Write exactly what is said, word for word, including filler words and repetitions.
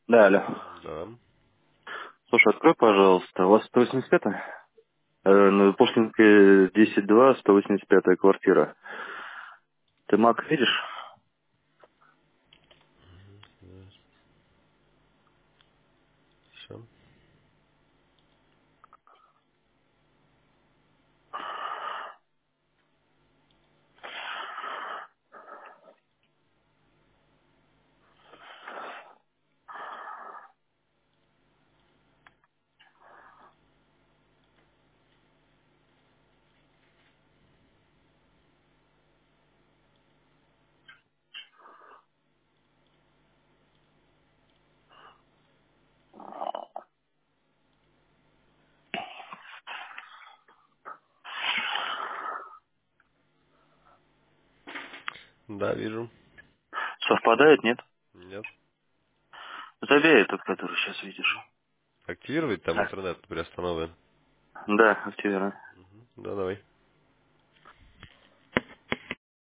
Да, алло. Да. Слушай, открой, пожалуйста. У вас сто восемьдесят пятая? Э, на Пушкинской десять два, сто восемьдесят пятая квартира. Ты маг видишь? Все. Да, вижу. Совпадает, нет? Нет. Забей этот, который сейчас видишь. Активировать там А, интернет приостановлен. да, активирую. Да, давай.